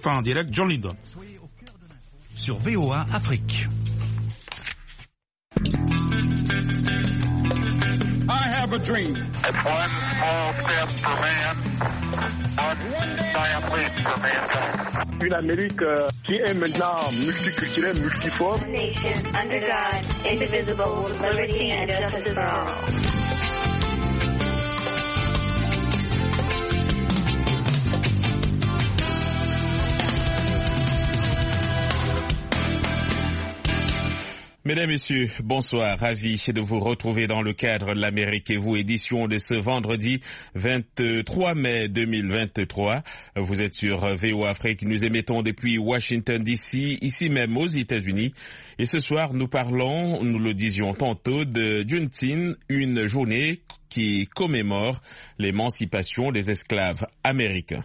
en direct, John Lydon. Soyez au cœur de l'info sur VOA Afrique. I have a dream. It's one small step for man, one giant leap for mankind. Une Amérique qui est maintenant multiculturelle, multiforme. Nation under God, indivisible, with liberty and justice for all. Mesdames, Messieurs, bonsoir. Ravi de vous retrouver dans le cadre de l'Amérique et vous, édition de ce vendredi 23 mai 2023. Vous êtes sur VOA Afrique. Nous émettons depuis Washington DC, ici même aux États-Unis. Et ce soir, nous parlons, nous le disions tantôt, de Juneteenth, une journée qui commémore l'émancipation des esclaves américains.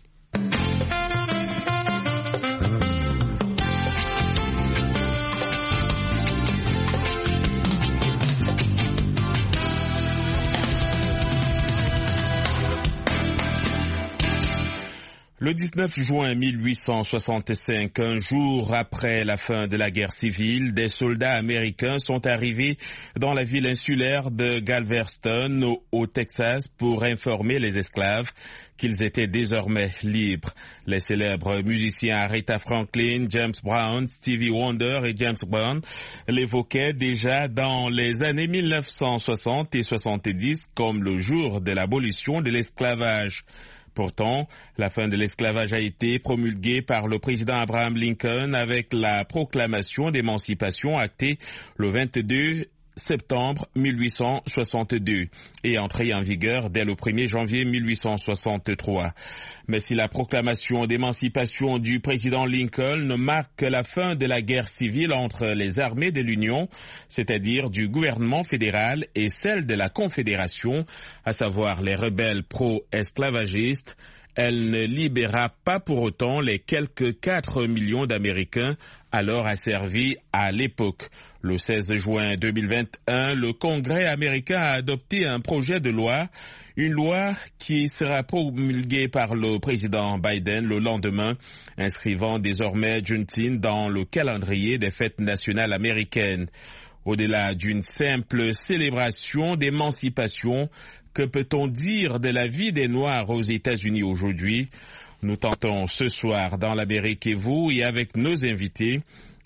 Le 19 juin 1865, un jour après la fin de la guerre civile, des soldats américains sont arrivés dans la ville insulaire de Galveston, au Texas, pour informer les esclaves qu'ils étaient désormais libres. Les célèbres musiciens Aretha Franklin, James Brown, Stevie Wonder et James Brown l'évoquaient déjà dans les années 1960 et 70 comme le jour de l'abolition de l'esclavage. Pourtant, la fin de l'esclavage a été promulguée par le président Abraham Lincoln avec la proclamation d'émancipation actée le 22 septembre 1862 et entrée en vigueur dès le 1er janvier 1863. Mais si la proclamation d'émancipation du président Lincoln marque la fin de la guerre civile entre les armées de l'Union, c'est-à-dire du gouvernement fédéral, et celle de la Confédération, à savoir les rebelles pro-esclavagistes, elle ne libéra pas pour autant les quelques 4 millions d'Américains alors asservis à l'époque. Le 16 juin 2021, le Congrès américain a adopté un projet de loi, une loi qui sera promulguée par le président Biden le lendemain, inscrivant désormais Juneteenth dans le calendrier des fêtes nationales américaines. Au-delà d'une simple célébration d'émancipation, que peut-on dire de la vie des Noirs aux États-Unis aujourd'hui? Nous tentons ce soir dans l'Amérique et vous, et avec nos invités,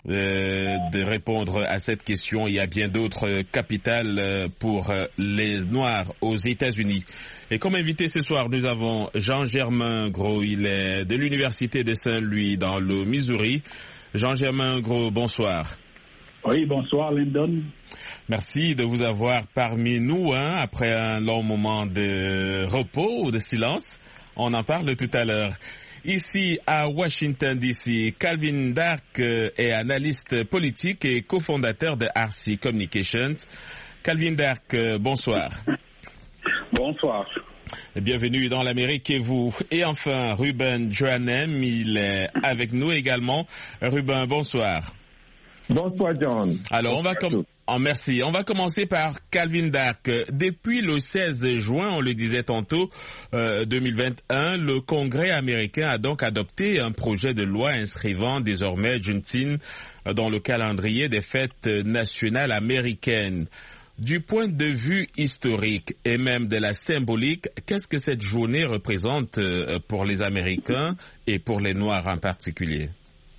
de répondre à cette question. Il y a bien d'autres capitales pour les Noirs aux États-Unis. Et comme invité ce soir, nous avons Jean-Germain Gros. Il est de l'Université de Saint-Louis dans le Missouri. Jean-Germain Gros, bonsoir. Oui, bonsoir, Lyndon. Merci de vous avoir parmi nous après un long moment de repos ou de silence. On en parle tout à l'heure. Ici à Washington DC, Calvin Dark est analyste politique et cofondateur de RC Communications. Calvin Dark, bonsoir. Bonsoir. Bienvenue dans l'Amérique et vous. Et enfin, Ruben Johannem, il est avec nous également. Ruben, bonsoir. Bonsoir, John. Alors, merci. On va commencer par Calvin Dark. Depuis le 16 juin, on le disait tantôt, 2021, le Congrès américain a donc adopté un projet de loi inscrivant désormais Juneteenth dans le calendrier des fêtes nationales américaines. Du point de vue historique et même de la symbolique, qu'est-ce que cette journée représente pour les Américains et pour les Noirs en particulier?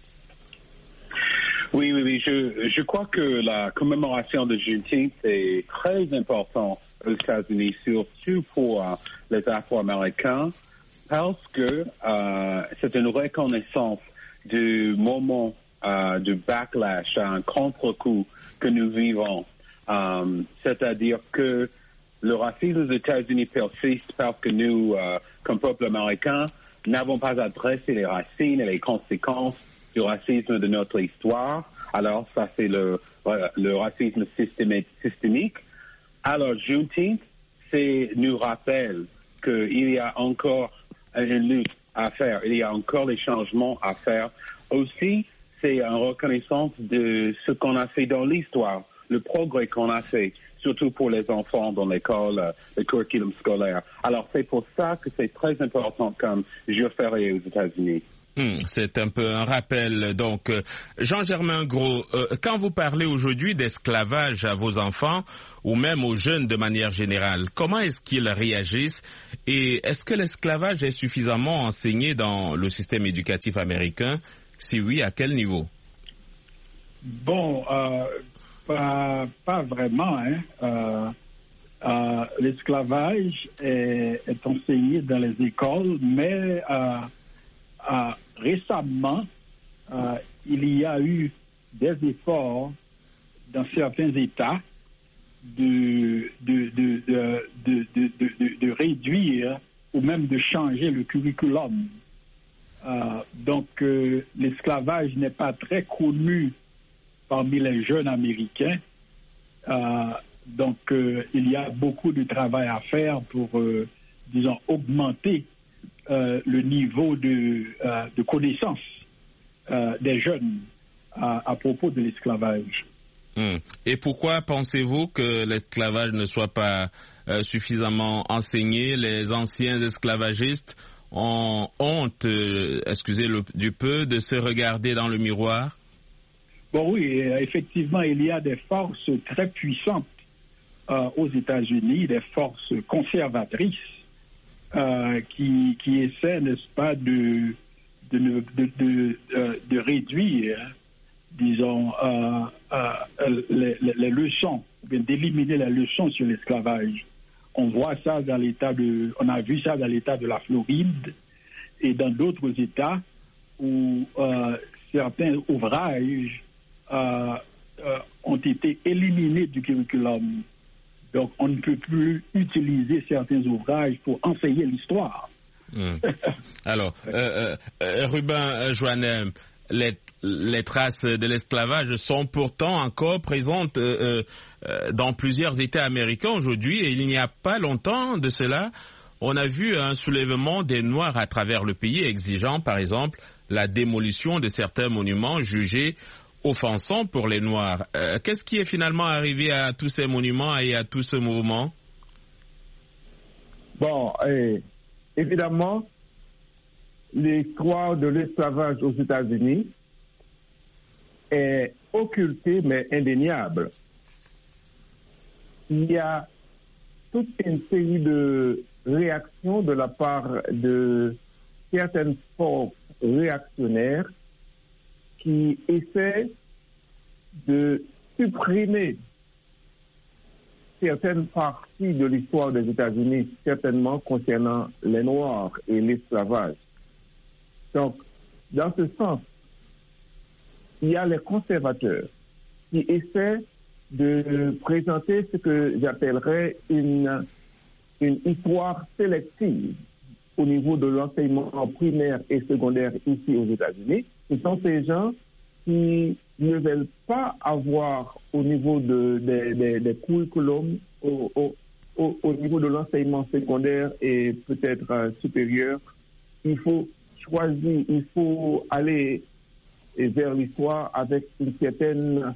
Oui. Je crois que la commémoration de Juneteenth est très importante aux États-Unis, surtout pour les Afro-Américains, parce que c'est une reconnaissance du moment de backlash, un contre-coup que nous vivons. C'est-à-dire que le racisme aux États-Unis persiste parce que nous, comme peuple américain, n'avons pas adressé les racines et les conséquences du racisme de notre histoire. Alors, ça, c'est le racisme systémique. Alors, Juneteenth, nous rappelle qu'il y a encore une lutte à faire, il y a encore des changements à faire. Aussi, c'est une reconnaissance de ce qu'on a fait dans l'histoire, le progrès qu'on a fait, surtout pour les enfants dans l'école, le curriculum scolaire. Alors, c'est pour ça que c'est très important comme jour férié aux États-Unis. C'est un peu un rappel. Donc, Jean-Germain Gros, quand vous parlez aujourd'hui d'esclavage à vos enfants ou même aux jeunes de manière générale, comment est-ce qu'ils réagissent et est-ce que l'esclavage est suffisamment enseigné dans le système éducatif américain? Si oui, à quel niveau? Bon, pas vraiment. L'esclavage est enseigné dans les écoles, mais récemment, il y a eu des efforts dans certains États de réduire ou même de changer le curriculum. Donc, l'esclavage n'est pas très connu parmi les jeunes Américains. Donc, il y a beaucoup de travail à faire pour, disons, augmenter le niveau de connaissance des jeunes à propos de l'esclavage. Et pourquoi pensez-vous que l'esclavage ne soit pas suffisamment enseigné? Les anciens esclavagistes ont honte, excusez du peu, de se regarder dans le miroir? Bon, oui, effectivement, il y a des forces très puissantes aux États-Unis, des forces conservatrices qui essaient, n'est-ce pas, de réduire, disons, les leçons, d'éliminer les leçons sur l'esclavage. On voit ça dans on a vu ça dans l'État de la Floride et dans d'autres États où certains ouvrages ont été éliminés du curriculum. Donc, on ne peut plus utiliser certains ouvrages pour enseigner l'histoire. Alors, Ruben Joannem, les traces de l'esclavage sont pourtant encore présentes dans plusieurs États américains aujourd'hui. Et il n'y a pas longtemps de cela, on a vu un soulèvement des Noirs à travers le pays exigeant, par exemple, la démolition de certains monuments jugés offensant pour les Noirs. Qu'est-ce qui est finalement arrivé à tous ces monuments et à tout ce mouvement? Bon, évidemment, l'histoire de l'esclavage aux États-Unis est occultée mais indéniable. Il y a toute une série de réactions de la part de certaines forces réactionnaires qui essaient de supprimer certaines parties de l'histoire des États-Unis, certainement concernant les Noirs et l'esclavage. Donc, dans ce sens, il y a les conservateurs qui essaient de présenter ce que j'appellerais une histoire sélective au niveau de l'enseignement primaire et secondaire ici aux États-Unis. Ce sont ces gens qui ne veulent pas avoir au niveau des curriculums, au niveau de l'enseignement secondaire et peut-être supérieur. Il faut choisir, il faut aller vers l'histoire avec une certaine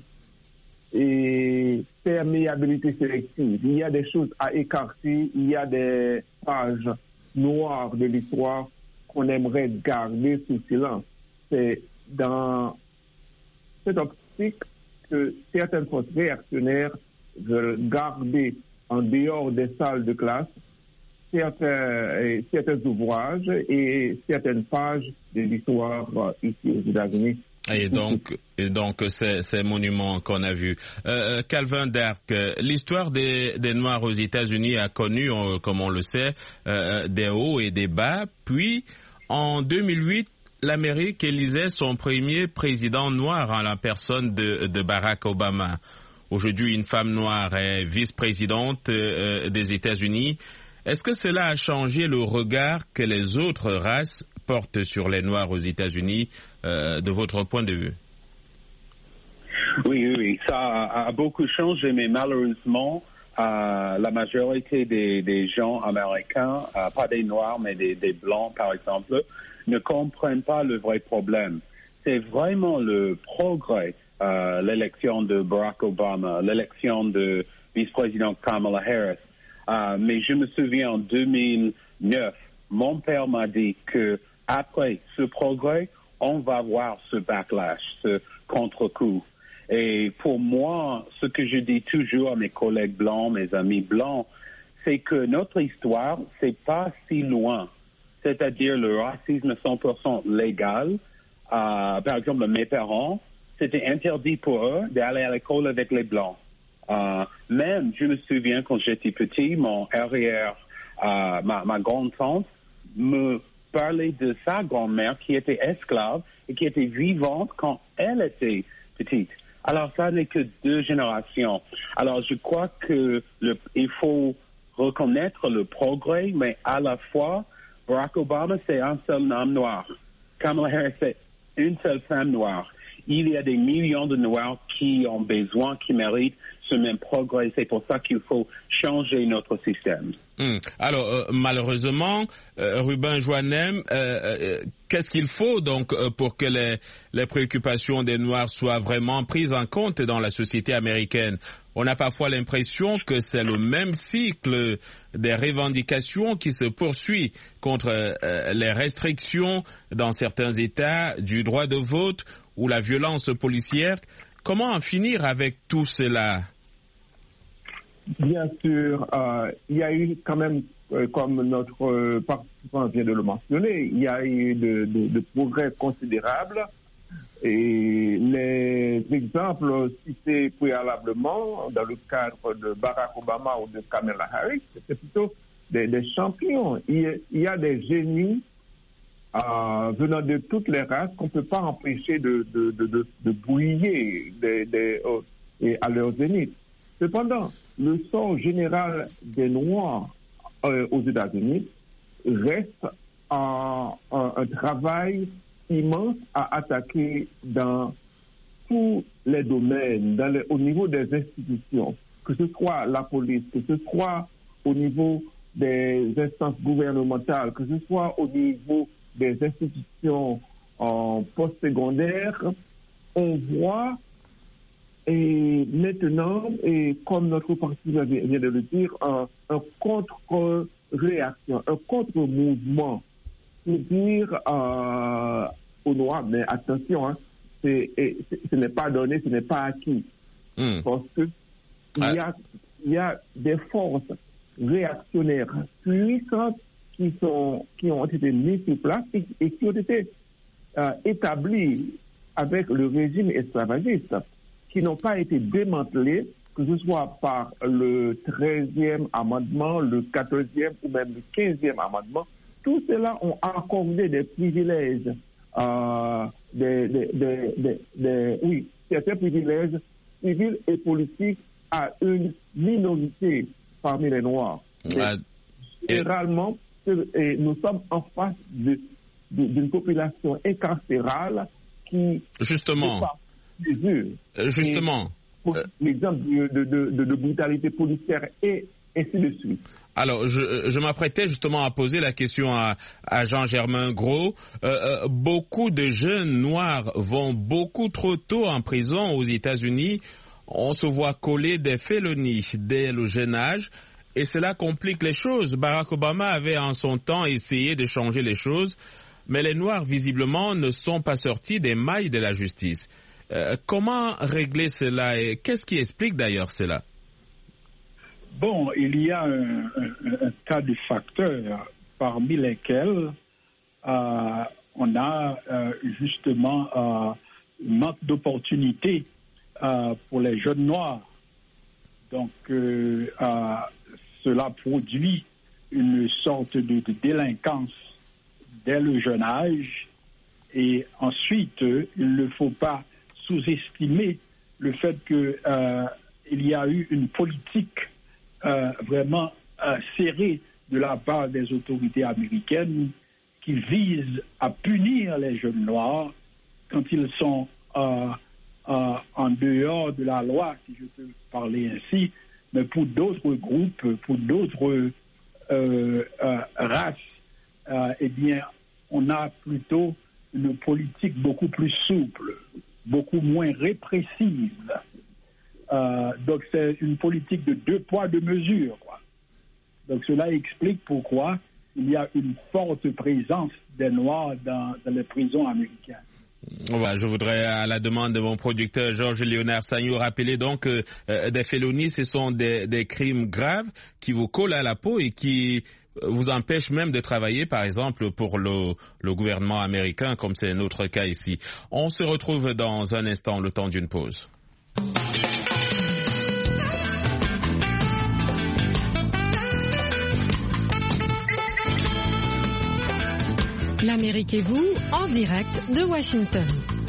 perméabilité sélective. Il y a des choses à écarter, il y a des pages noires de l'histoire qu'on aimerait garder sous silence. C'est dans cette optique que certaines forces réactionnaires veulent garder en dehors des salles de classe certains ouvrages et certaines pages de l'histoire ici aux États-Unis. Et donc ces monuments qu'on a vus. Calvin Dark, l'histoire des Noirs aux États-Unis a connu, comme on le sait, des hauts et des bas. Puis, en 2008, l'Amérique élisait son premier président noir en la personne de Barack Obama. Aujourd'hui, une femme noire est vice-présidente des États-Unis. Est-ce que cela a changé le regard que les autres races portent sur les Noirs aux États-Unis, de votre point de vue? Oui, ça a beaucoup changé, mais malheureusement, la majorité des gens américains, pas des Noirs, mais des Blancs, par exemple, ne comprennent pas le vrai problème. C'est vraiment le progrès, l'élection de Barack Obama, l'élection de vice-président Kamala Harris. Mais je me souviens en 2009, mon père m'a dit que après ce progrès, on va voir ce backlash, ce contre-coup. Et pour moi, ce que je dis toujours à mes collègues blancs, mes amis blancs, c'est que notre histoire, c'est pas si loin. C'est-à-dire le racisme 100% légal. Par exemple, mes parents, c'était interdit pour eux d'aller à l'école avec les blancs. Même, je me souviens quand j'étais petit, mon ma grande-tante me parlait de sa grand-mère qui était esclave et qui était vivante quand elle était petite. Alors, ça n'est que 2 générations. Alors, je crois que il faut reconnaître le progrès, mais à la fois, Barack Obama, c'est un seul homme noir. Kamala Harris, c'est une seule femme noire. Il y a des millions de Noirs qui ont besoin, qui méritent ce même progrès. C'est pour ça qu'il faut changer notre système. Alors, malheureusement, Ruben Joannem, qu'est-ce qu'il faut donc pour que les préoccupations des Noirs soient vraiment prises en compte dans la société américaine? On a parfois l'impression que c'est le même cycle des revendications qui se poursuit contre les restrictions dans certains États du droit de vote ou la violence policière. Comment en finir avec tout cela? Bien sûr, il y a eu quand même, comme notre participant vient de le mentionner, il y a eu de progrès considérables. Et les exemples cités préalablement dans le cadre de Barack Obama ou de Kamala Harris, c'est plutôt des champions. Il y a des génies venant de toutes les races qu'on ne peut pas empêcher de briller à leur zénith. Cependant, le sort général des Noirs aux États-Unis reste un travail immense à attaquer dans tous les domaines, au niveau des institutions, que ce soit la police, que ce soit au niveau des instances gouvernementales, que ce soit au niveau des institutions postsecondaires. On voit maintenant, et comme notre parti vient de le dire, un contre-réaction, un contre-mouvement pour dire aux Noirs, mais attention, ce n'est pas donné, ce n'est pas acquis. Parce que il y a des forces réactionnaires puissantes qui ont été mises sur place et qui ont été établies avec le régime esclavagiste, qui n'ont pas été démantelées, que ce soit par le 13e amendement, le 14e ou même le 15e amendement. Tous ceux-là ont accordé des privilèges, certains privilèges civils et politiques à une minorité parmi les Noirs. Généralement, nous sommes en face d'une population incarcérale qui... Justement. L'exemple de brutalité policière et ainsi de suite. Alors, je m'apprêtais justement à poser la question à Jean-Germain Gros. Beaucoup de jeunes noirs vont beaucoup trop tôt en prison aux États-Unis. On se voit coller des félonies dès le jeune âge et cela complique les choses. Barack Obama avait en son temps essayé de changer les choses, mais les Noirs, visiblement, ne sont pas sortis des mailles de la justice. Comment régler cela et qu'est-ce qui explique d'ailleurs cela? Bon, il y a un tas de facteurs parmi lesquels on a justement manque d'opportunités pour les jeunes noirs. Donc, cela produit une sorte de délinquance dès le jeune âge. Et ensuite, il ne faut pas sous-estimer le fait qu'il y a eu une politique vraiment serrée de la part des autorités américaines qui vise à punir les jeunes noirs quand ils sont en dehors de la loi, si je peux parler ainsi, mais pour d'autres groupes, pour d'autres races, eh bien, on a plutôt une politique beaucoup plus souple, beaucoup moins répressive. Donc, c'est une politique de 2 poids, 2 mesures, quoi. Donc, cela explique pourquoi il y a une forte présence des Noirs dans les prisons américaines. Ouais, je voudrais, à la demande de mon producteur Georges Léonard Sagnou, rappeler donc que des félonies, ce sont des crimes graves qui vous collent à la peau et qui vous empêchent même de travailler, par exemple, pour le gouvernement américain, comme c'est notre cas ici. On se retrouve dans un instant, le temps d'une pause. L'Amérique et vous, en direct de Washington.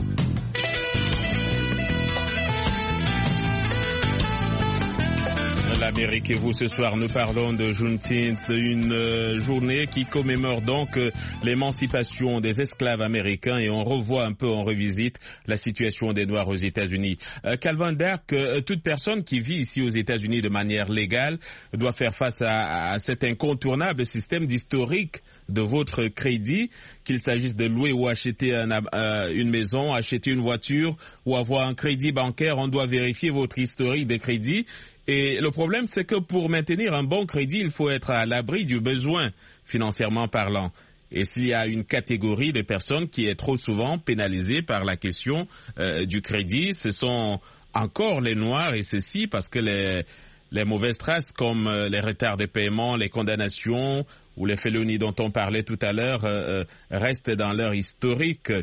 L'Amérique et vous, ce soir, nous parlons de Juneteenth, une journée qui commémore donc l'émancipation des esclaves américains, et on revoit un peu, on revisite la situation des Noirs aux États-Unis. Calvin Dark, toute personne qui vit ici aux États-Unis de manière légale doit faire face à cet incontournable système d'historique de votre crédit, qu'il s'agisse de louer ou acheter une maison, acheter une voiture ou avoir un crédit bancaire. On doit vérifier votre historique de crédit. Et le problème, c'est que pour maintenir un bon crédit, il faut être à l'abri du besoin, financièrement parlant. Et s'il y a une catégorie de personnes qui est trop souvent pénalisée par la question du crédit, ce sont encore les Noirs, et ceci parce que les mauvaises traces comme les retards de paiement, les condamnations ou les félonies dont on parlait tout à l'heure restent dans leur historique.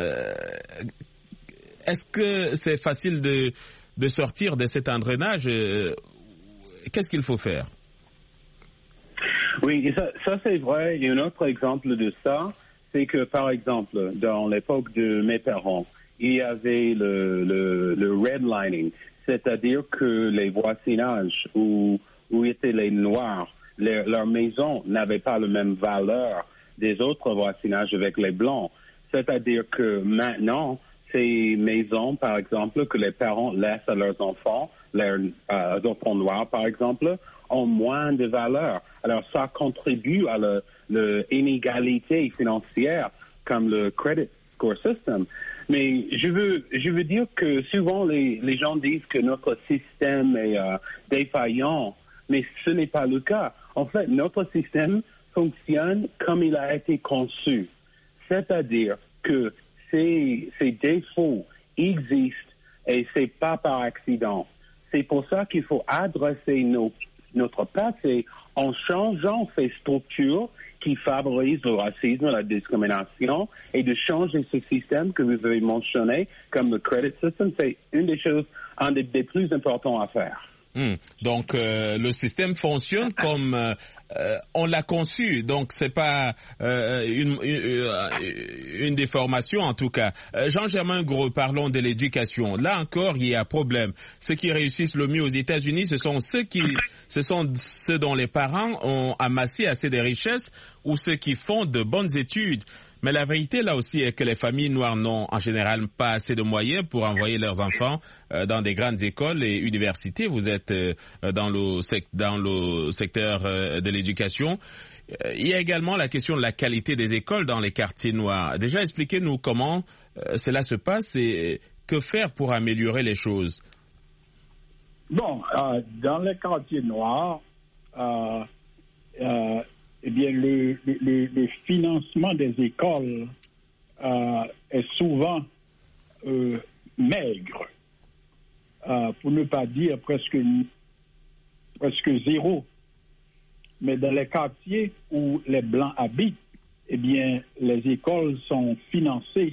Est-ce que c'est facile de sortir de cet engrenage? Qu'est-ce qu'il faut faire? Oui, ça c'est vrai. Et un autre exemple de ça, c'est que, par exemple, dans l'époque de mes parents, il y avait le redlining, c'est-à-dire que les voisinages où étaient les Noirs, leurs maisons n'avaient pas la même valeur des autres voisinages avec les Blancs. C'est-à-dire que maintenant, ces maisons, par exemple, que les parents laissent à leurs enfants, leurs enfants noirs, par exemple, ont moins de valeur. Alors, ça contribue à l'inégalité financière, comme le credit score system. Mais je veux dire que souvent, les gens disent que notre système est défaillant, mais ce n'est pas le cas. En fait, notre système fonctionne comme il a été conçu. C'est-à-dire que ces défauts existent et c'est pas par accident. C'est pour ça qu'il faut adresser notre passé en changeant ces structures qui favorisent le racisme, la discrimination, et de changer ce système que vous avez mentionné comme le credit system. C'est une des choses, un des plus importants à faire. Donc le système fonctionne comme on l'a conçu, donc c'est pas une déformation en tout cas. Jean-Germain Gros, parlons de l'éducation. Là encore, il y a problème. Ceux qui réussissent le mieux aux États-Unis, ce sont ceux dont les parents ont amassé assez de richesses ou ceux qui font de bonnes études. Mais la vérité, là aussi, est que les familles noires n'ont en général pas assez de moyens pour envoyer leurs enfants dans des grandes écoles et universités. Vous êtes dans le secteur de l'éducation. Il y a également la question de la qualité des écoles dans les quartiers noirs. Déjà, expliquez-nous comment cela se passe et que faire pour améliorer les choses. Bon, dans les quartiers noirs, eh bien, le financement des écoles est souvent maigre, pour ne pas dire presque zéro. Mais dans les quartiers où les Blancs habitent, eh bien, les écoles sont financées,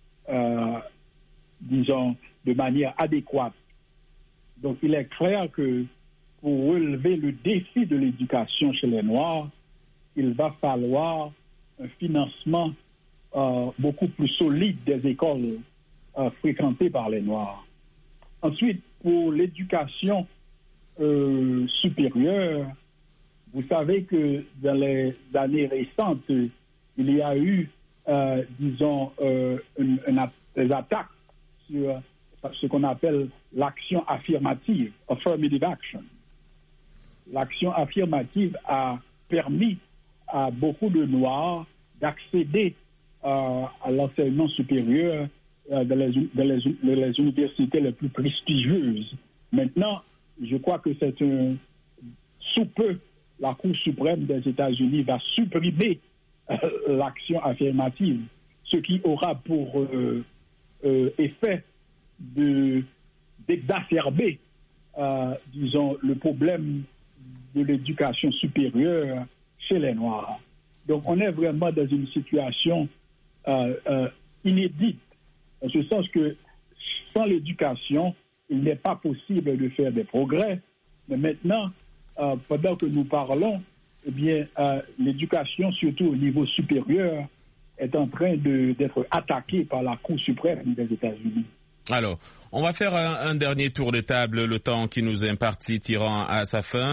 disons, de manière adéquate. Donc, il est clair que pour relever le défi de l'éducation chez les Noirs, il va falloir un financement beaucoup plus solide des écoles fréquentées par les Noirs. Ensuite, pour l'éducation supérieure, vous savez que dans les années récentes, il y a eu, disons, des attaques sur ce qu'on appelle l'action affirmative, affirmative action. L'action affirmative a permis à beaucoup de Noirs d'accéder à l'enseignement supérieur dans les universités les plus prestigieuses. Maintenant, je crois que c'est sous peu, la Cour suprême des États-Unis va supprimer l'action affirmative, ce qui aura pour effet d'exacerber, disons, le problème de l'éducation supérieure chez les Noirs. Donc, on est vraiment dans une situation inédite, en ce sens que sans l'éducation, il n'est pas possible de faire des progrès. Mais maintenant, pendant que nous parlons, eh bien, l'éducation, surtout au niveau supérieur, est en train d'être attaquée par la Cour suprême des États-Unis. Alors, on va faire un dernier tour de table, le temps qui nous est imparti tirant à sa fin.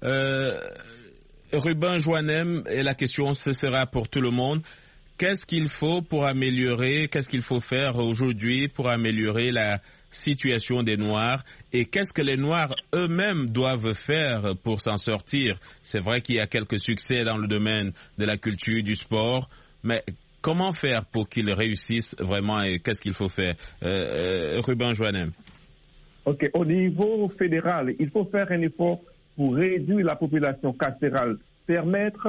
Ruben Joannem, et la question, ce sera pour tout le monde. Qu'est-ce qu'il faut pour améliorer, qu'est-ce qu'il faut faire aujourd'hui pour améliorer la situation des Noirs et qu'est-ce que les Noirs eux-mêmes doivent faire pour s'en sortir? C'est vrai qu'il y a quelques succès dans le domaine de la culture, du sport, mais comment faire pour qu'ils réussissent vraiment et qu'est-ce qu'il faut faire? Ruben Joannem. OK. Au niveau fédéral, il faut faire un effort pour réduire la population carcérale, permettre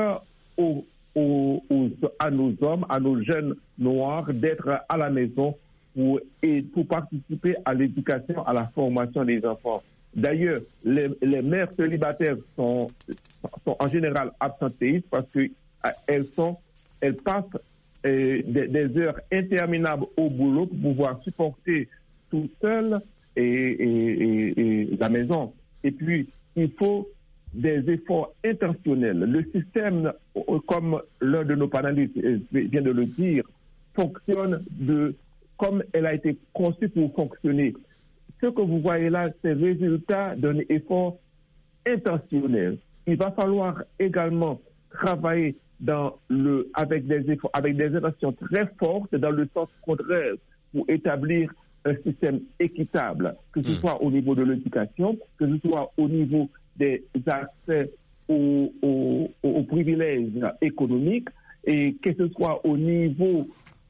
à nos hommes, à nos jeunes noirs d'être à la maison pour participer à l'éducation, à la formation des enfants. D'ailleurs, les mères célibataires sont en général absentéistes parce qu'elles passent des heures interminables au boulot pour pouvoir supporter tout seul et la maison. Et puis, il faut des efforts intentionnels. Le système, comme l'un de nos panélistes vient de le dire, fonctionne comme elle a été conçue pour fonctionner. Ce que vous voyez là, c'est le résultat d'un effort intentionnel. Il va falloir également travailler avec des intentions très fortes dans le sens contraire pour établir un système équitable, que ce soit au niveau de l'éducation, que ce soit au niveau des accès aux privilèges économiques et que ce soit au niveau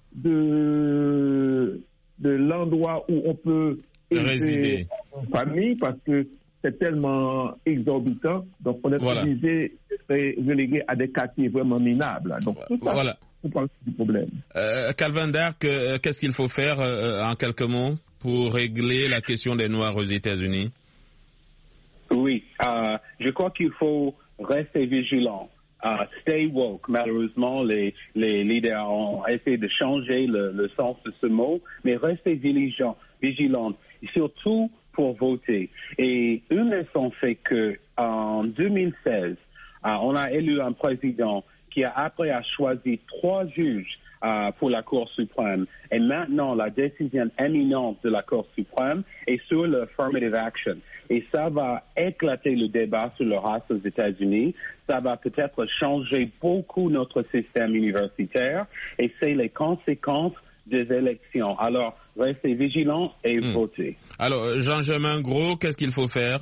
de l'endroit où on peut résider en famille parce que c'est tellement exorbitant, donc on est obligé de reléguer à des quartiers vraiment minables. Donc tout ça, on parle du problème. Calvin Dark, qu'est-ce qu'il faut faire en quelques mots pour régler la question des Noirs aux États-Unis? Oui, je crois qu'il faut rester vigilant. Stay woke. Malheureusement, les leaders ont essayé de changer le sens de ce mot, mais rester vigilant, surtout pour voter. Et une leçon fait que en 2016, on a élu un président qui après a choisi 3 juges pour la Cour suprême. Et maintenant, la décision éminente de la Cour suprême est sur l'affirmative action. Et ça va éclater le débat sur le race aux États-Unis. Ça va peut-être changer beaucoup notre système universitaire. Et c'est les conséquences des élections. Alors, restez vigilants et votez. Alors, Jean-Germain Gros, qu'est-ce qu'il faut faire?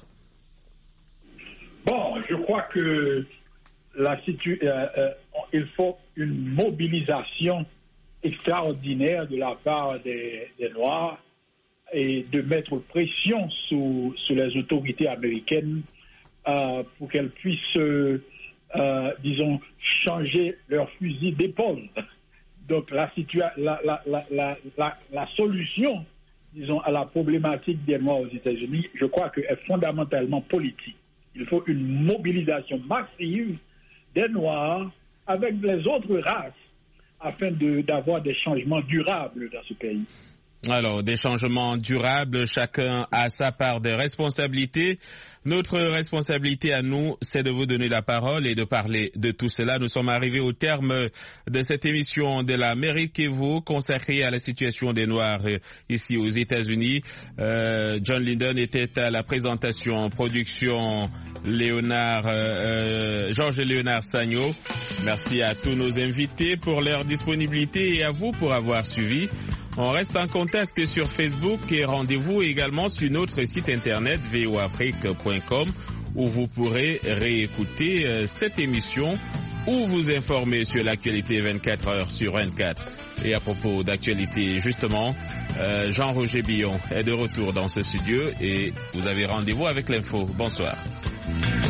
Bon, je crois que il faut une mobilisation extraordinaire de la part des Noirs et de mettre pression sur les autorités américaines pour qu'elles puissent, disons, changer leur fusil d'épaule. Donc la solution, disons, à la problématique des Noirs aux États-Unis, je crois qu'elle est fondamentalement politique. Il faut une mobilisation massive des Noirs avec les autres races afin d'avoir des changements durables dans ce pays. Alors, des changements durables, chacun a sa part de responsabilité. Notre responsabilité à nous, c'est de vous donner la parole et de parler de tout cela. Nous sommes arrivés au terme de cette émission de l'Amérique et vous, consacrée à la situation des Noirs ici aux États-Unis. John Linden était à la présentation, production Georges Léonard Sagno. Merci à tous nos invités pour leur disponibilité et à vous pour avoir suivi. On reste en contact sur Facebook et rendez-vous également sur notre site internet voafrique.com où vous pourrez réécouter cette émission ou vous informer sur l'actualité 24 heures sur 24. Et à propos d'actualité, justement, Jean-Roger Billon est de retour dans ce studio et vous avez rendez-vous avec l'info. Bonsoir.